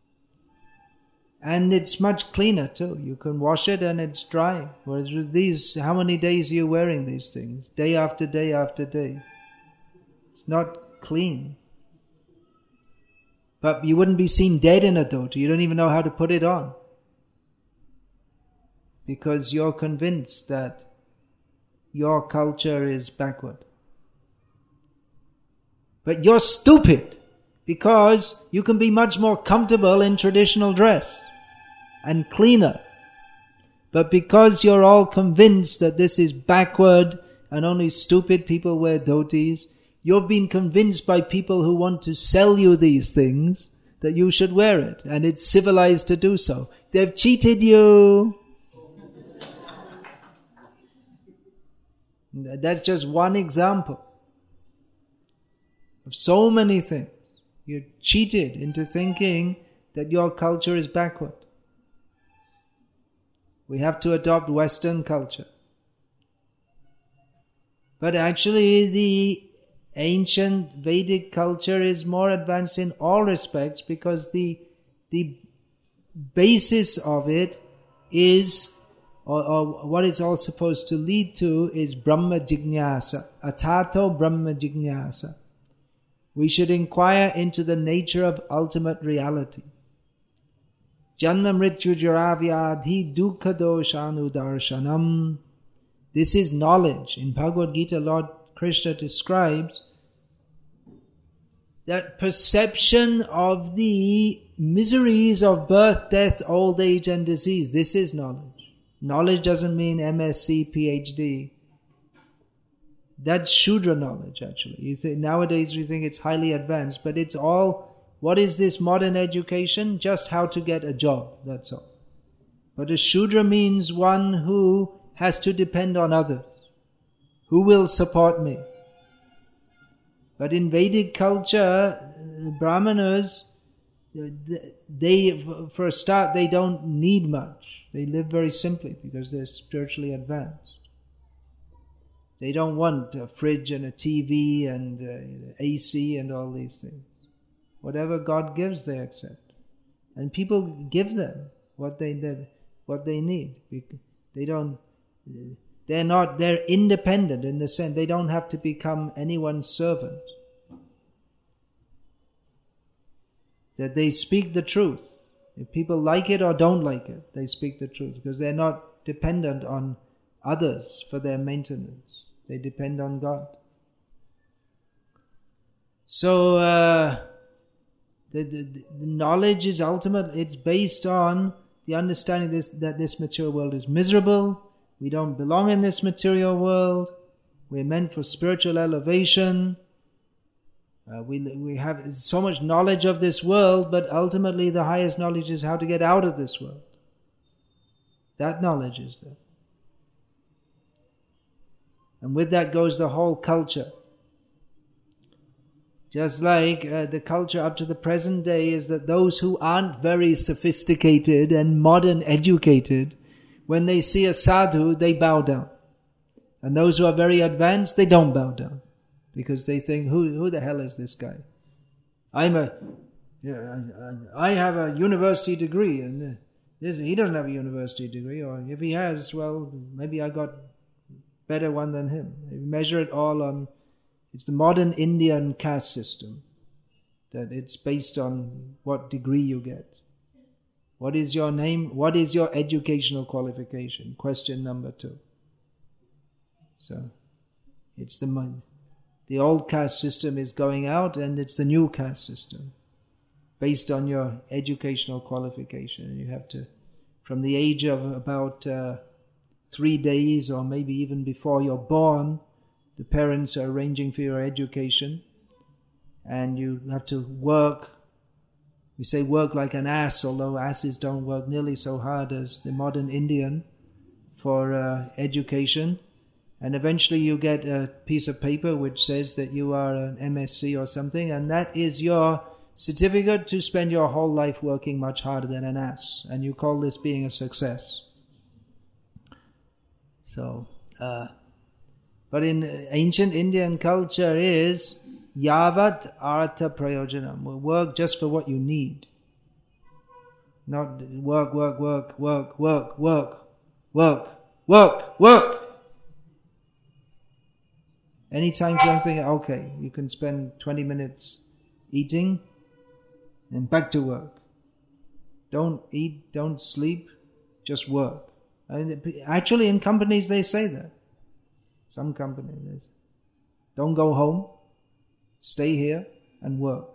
And it's much cleaner too. You can wash it and it's dry. Whereas with these, how many days are you wearing these things? Day after day after day. It's not clean. But you wouldn't be seen dead in a dhoti. You don't even know how to put it on. Because you're convinced that your culture is backward. But you're stupid, because you can be much more comfortable in traditional dress and cleaner. But because you're all convinced that this is backward and only stupid people wear dhotis, you've been convinced by people who want to sell you these things that you should wear it, and it's civilized to do so. They've cheated you. That's just one example of so many things. You're cheated into thinking that your culture is backward. We have to adopt Western culture. But actually the ancient Vedic culture is more advanced in all respects, because the, the basis of it is, or, or what it's all supposed to lead to, is Brahma Jignasa. Atato Brahma Jignasa. We should inquire into the nature of ultimate reality. Janma Mrityu Jara Vyadhi Dukkha Doshanu Darshanam. This is knowledge. In Bhagavad Gita, Lord Krishna describes that perception of the miseries of birth, death, old age and disease. This is knowledge. Knowledge doesn't mean M S c, P H D. That's Shudra knowledge, actually. You think, nowadays we think it's highly advanced, but it's all, what is this modern education? Just how to get a job, that's all. But a Shudra means one who has to depend on others. Who will support me? But in Vedic culture, Brahmanas, they, for a start, they don't need much. They live very simply because they're spiritually advanced. They don't want a fridge and a T V and uh, A C and all these things. Whatever God gives, they accept. And people give them what they, they what they need. They don't, they're not, they're independent in the sense they don't have to become anyone's servant. That they speak the truth. If people like it or don't like it, they speak the truth, because they're not dependent on others for their maintenance. They depend on God. So uh, the, the, the knowledge is ultimate. It's based on the understanding this, that this material world is miserable. We don't belong in this material world. We're meant for spiritual elevation. Uh, we we have so much knowledge of this world, but ultimately the highest knowledge is how to get out of this world. That knowledge is there. And with that goes the whole culture. Just like uh, the culture up to the present day is that those who aren't very sophisticated and modern educated, when they see a sadhu, they bow down. And those who are very advanced, they don't bow down. Because they think, who, who the hell is this guy? I'm a, yeah, I, I have a university degree, and this, he doesn't have a university degree, or if he has, well, maybe I got better one than him. They measure it all on, it's the modern Indian caste system, that it's based on what degree you get. What is your name? What is your educational qualification? Question number two. So, it's the the old caste system is going out, and it's the new caste system, based on your educational qualification. And you have to, from the age of about uh, three days, or maybe even before you're born, the parents are arranging for your education, and you have to work. We say work like an ass, although asses don't work nearly so hard as the modern Indian for uh, education. And eventually you get a piece of paper which says that you are an M S c or something, and that is your certificate to spend your whole life working much harder than an ass. And you call this being a success. So, uh, but in ancient Indian culture is yavat artha prayojanam. Work just for what you need. Not work, work, work, work, work, work, work, work, work. Anytime something, okay, you can spend twenty minutes eating and back to work. Don't eat, don't sleep, just work. I mean, actually in companies they say that. Some companies, don't go home, stay here and work.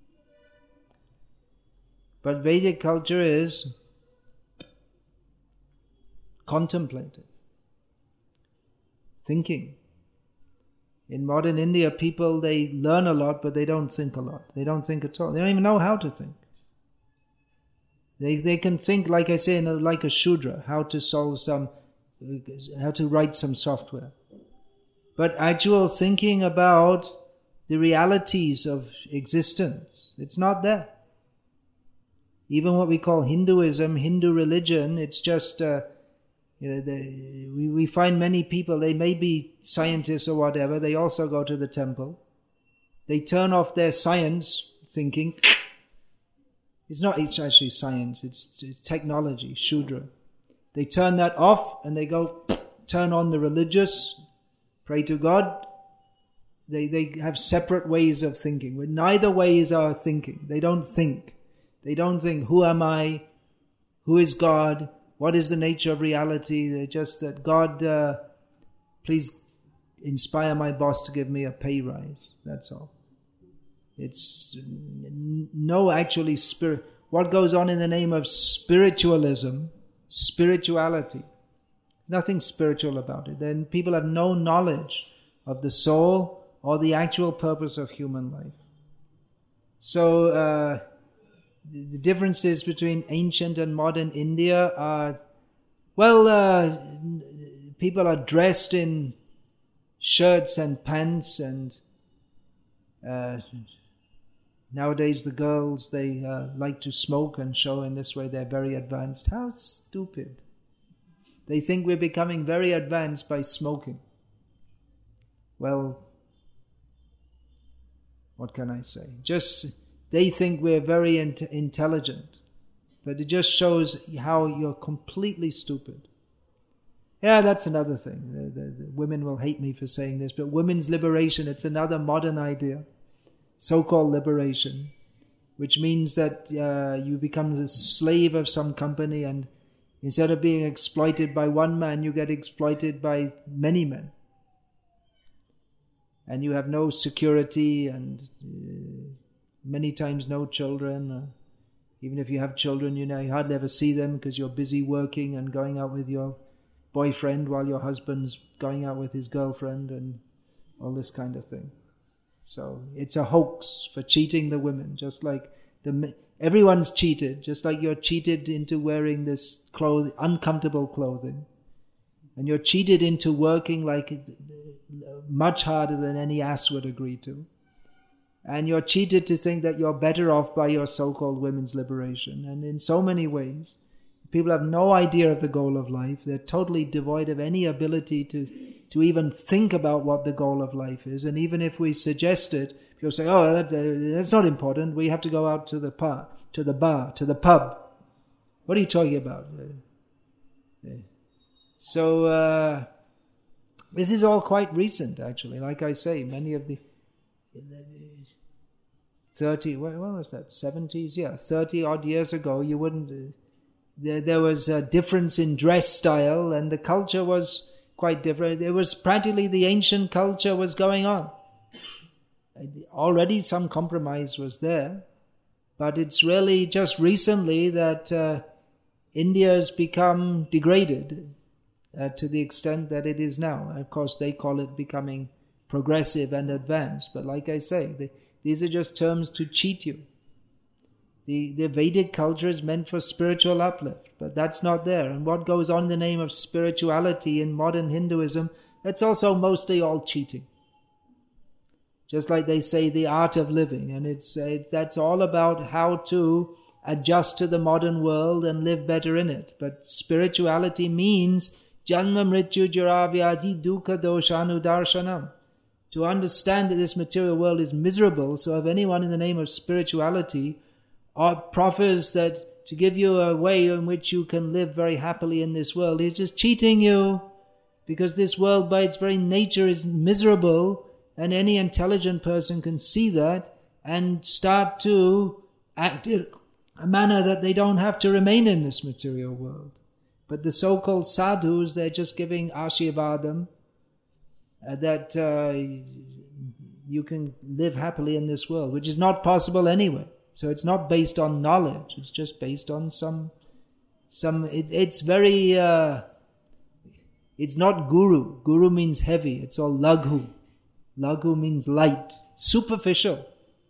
But Vedic culture is contemplative, thinking. In modern India, people, they learn a lot, but they don't think a lot. They don't think at all. They don't even know how to think. They they can think, like I say, in a, like a Shudra, how to solve some, how to write some software. But actual thinking about the realities of existence, it's not there. Even what we call Hinduism, Hindu religion, it's just, uh, you know, they, we, we find many people, they may be scientists or whatever, they also go to the temple. They turn off their science thinking. It's not it's actually science, it's, it's technology, Shudra. They turn that off and they go turn on the religious, pray to God. They they have separate ways of thinking. Neither way is our thinking. They don't think. They don't think, who am I? Who is God? What is the nature of reality? They're just that God, uh, please inspire my boss to give me a pay rise. That's all. It's no actually spirit. What goes on in the name of spiritualism, spirituality, nothing spiritual about it. Then people have no knowledge of the soul or the actual purpose of human life. So uh, the differences between ancient and modern India are, well, uh, people are dressed in shirts and pants, and uh, nowadays the girls, they uh, like to smoke and show in this way they're very advanced. How stupid. They think we're becoming very advanced by smoking. Well, what can I say? Just, they think we're very in- intelligent. But it just shows how you're completely stupid. Yeah, that's another thing. The, the, the women will hate me for saying this, but women's liberation, it's another modern idea. So-called liberation, which means that uh, you become the slave of some company, and instead of being exploited by one man, you get exploited by many men. And you have no security, and uh, many times no children. Uh, even if you have children, you know, you hardly ever see them because you're busy working and going out with your boyfriend while your husband's going out with his girlfriend and all this kind of thing. So it's a hoax for cheating the women, just like the everyone's cheated, just like you're cheated into wearing this clothing, uncomfortable clothing. And you're cheated into working like much harder than any ass would agree to. And you're cheated to think that you're better off by your so-called women's liberation. And in so many ways, people have no idea of the goal of life. They're totally devoid of any ability to, to even think about what the goal of life is. And even if we suggest it, people say, oh, that, uh, that's not important. We have to go out to the bar, to the bar, to the pub. What are you talking about? So, uh, this is all quite recent, actually. Like I say, many of the thirty, what was that, seventies? Yeah, thirty odd years ago, you wouldn't, uh, there, there was a difference in dress style, and the culture was quite different. It was practically the ancient culture was going on. Already some compromise was there, but it's really just recently that uh, India has become degraded uh, to the extent that it is now. Of course, they call it becoming progressive and advanced, but like I say, the, these are just terms to cheat you. The, the Vedic culture is meant for spiritual uplift, but that's not there. And what goes on in the name of spirituality in modern Hinduism, that's also mostly all cheating. Just like they say the art of living, and it's it, that's all about how to adjust to the modern world and live better in it. But spirituality means janma mrityu jara vyadhi dukkha doshanu darshanam. To understand that this material world is miserable, so if anyone in the name of spirituality proffers that to give you a way in which you can live very happily in this world, he's just cheating you, because this world by its very nature is miserable. And any intelligent person can see that and start to act in a manner that they don't have to remain in this material world. But the so-called sadhus, they're just giving ashirvadam uh, that uh, you can live happily in this world, which is not possible anyway. So it's not based on knowledge. It's just based on some, some. It, it's very. Uh, it's not guru. Guru means heavy. It's all laghu. Laghu means light, superficial.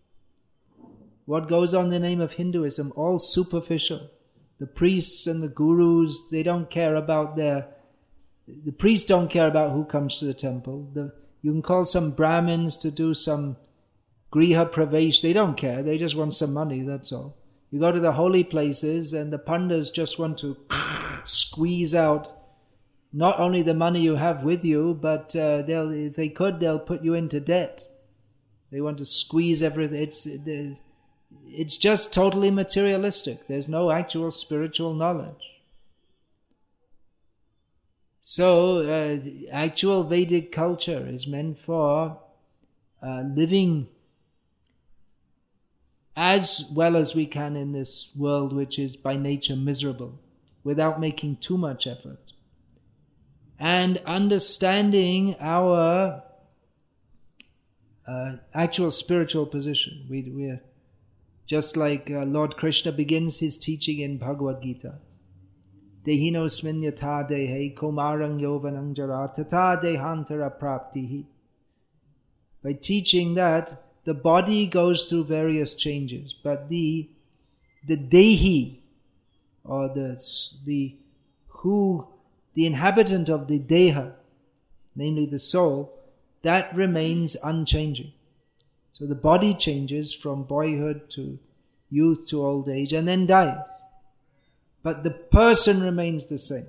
What goes on in the name of Hinduism, all superficial. The priests and the gurus, they don't care about their... The priests don't care about who comes to the temple. The, you can call some Brahmins to do some griha pravesh. They don't care. They just want some money, that's all. You go to the holy places and the pandas just want to squeeze out not only the money you have with you, but uh, they'll, if they could, they'll put you into debt. They want to squeeze everything. It's it's just totally materialistic. There's no actual spiritual knowledge. So, uh, actual Vedic culture is meant for uh, living as well as we can in this world, which is by nature miserable, without making too much effort. And understanding our uh, actual spiritual position. We, we're just like uh, Lord Krishna begins his teaching in Bhagavad Gita. Dehino sminyatha dehe komarang yovanang jara tata dehantara praptihi. By teaching that the body goes through various changes, but the the dehi, or the the who the inhabitant of the deha, namely the soul, that remains unchanging. So the body changes from boyhood to youth to old age and then dies. But the person remains the same.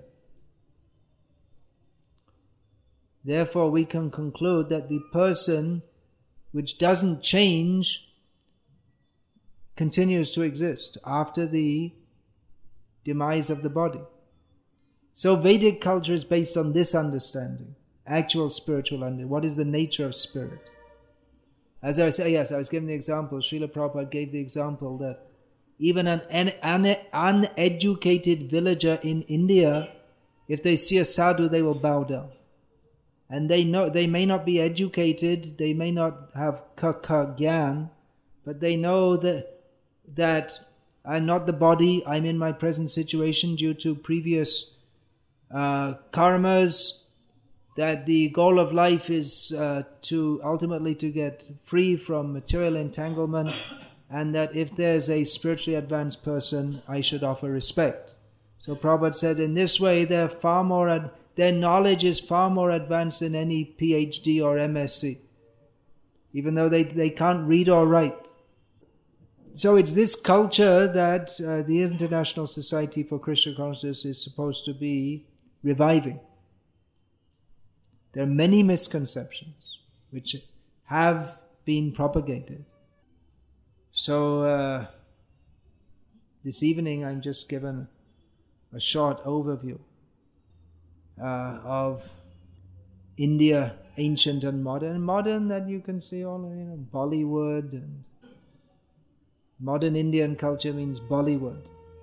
Therefore we can conclude that the person which doesn't change continues to exist after the demise of the body. So Vedic culture is based on this understanding, actual spiritual understanding. What is the nature of spirit? As I say, yes, I was giving the example, Srila Prabhupada gave the example that even an, an, an uneducated villager in India, if they see a sadhu, they will bow down. And they know they may not be educated, they may not have kaka gyan, but they know that that I'm not the body, I'm in my present situation due to previous uh, karmas, that the goal of life is uh, to ultimately to get free from material entanglement, and that if there's a spiritually advanced person, I should offer respect. So Prabhupada said in this way they're far more ad- their knowledge is far more advanced than any P H D or M S c, even though they, they can't read or write. So it's this culture that uh, the International Society for Krishna Consciousness is supposed to be reviving. There are many misconceptions which have been propagated. So uh, this evening I'm just given a short overview uh, of India, ancient and modern. Modern, that you can see all, you know, Bollywood, and modern Indian culture means Bollywood.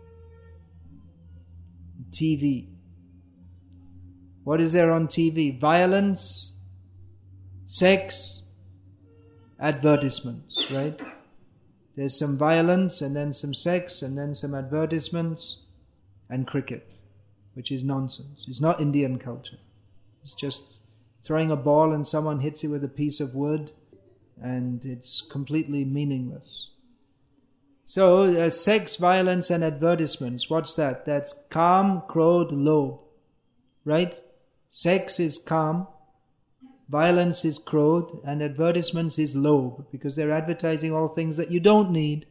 T V. What is there on T V? Violence, sex, advertisements, right? There's some violence, and then some sex, and then some advertisements, and cricket, which is nonsense. It's not Indian culture. It's just throwing a ball and someone hits it with a piece of wood, and it's completely meaningless. So, uh, sex, violence, and advertisements. What's that? That's Kam, Krodh, Lobh. Right? Sex is Kam, violence is Krodh, and advertisements is Lobh, because they're advertising all things that you don't need.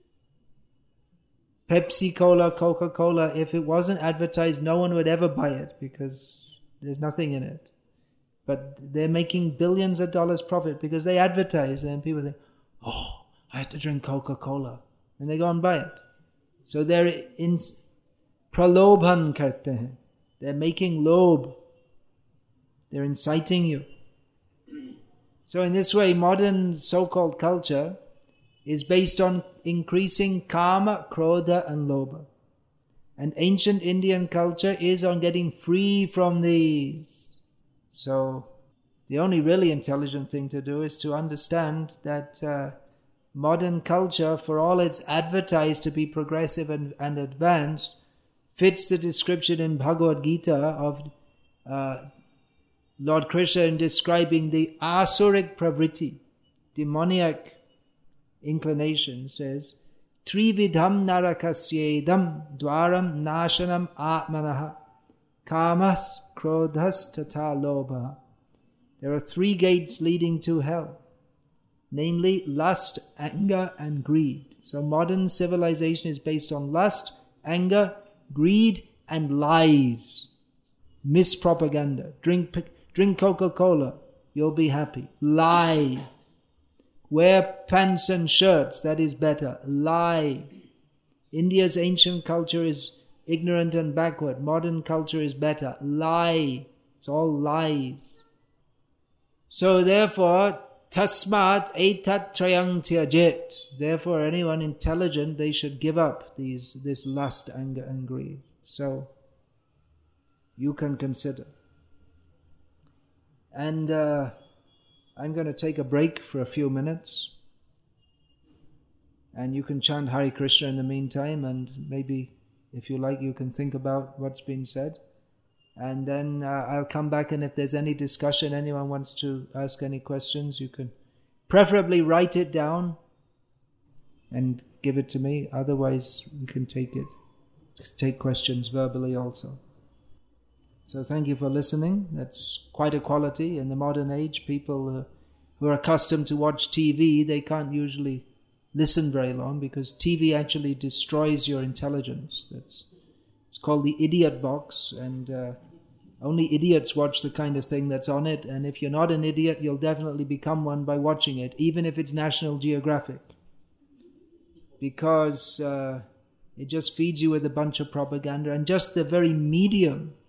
Pepsi Cola, Coca-Cola, if it wasn't advertised, no one would ever buy it, because there's nothing in it. But they're making billions of dollars profit because they advertise, and people think, oh, I have to drink Coca-Cola. And they go and buy it. So they're in pralobhan karte hain. They're making lobh. They're inciting you. So in this way, modern so-called culture is based on increasing kama, krodha and lobha. And ancient Indian culture is on getting free from these. So the only really intelligent thing to do is to understand that uh, modern culture, for all it's advertised to be progressive and, and advanced, fits the description in Bhagavad Gita of uh, Lord Krishna in describing the asuric pravritti, demoniac inclination, says, Trividham narakasyedam dwaram nashanam atmanaha kamas krodhas tata lobha. There are three gates leading to hell, namely lust, anger, and greed. So modern civilization is based on lust, anger, greed, and lies. Mispropaganda. Drink, drink Coca-Cola, you'll be happy. Lie. Wear pants and shirts, that is better. Lie. India's ancient culture is ignorant and backward. Modern culture is better. Lie. It's all lies. So therefore, tasmat etat trayang tyajet. Therefore, anyone intelligent, they should give up these this lust, anger, and greed. So you can consider. And uh, I'm going to take a break for a few minutes. And you can chant Hare Krishna in the meantime, and maybe, if you like, you can think about what's been said. And then uh, I'll come back, and if there's any discussion, anyone wants to ask any questions, you can preferably write it down and give it to me. Otherwise, we can take it, take questions verbally also. So thank you for listening. That's quite a quality. In the modern age, people uh, who are accustomed to watch T V, they can't usually listen very long because T V actually destroys your intelligence. That's It's called the idiot box, and uh, only idiots watch the kind of thing that's on it. And if you're not an idiot, you'll definitely become one by watching it, even if it's National Geographic. Because uh, it just feeds you with a bunch of propaganda, and just the very medium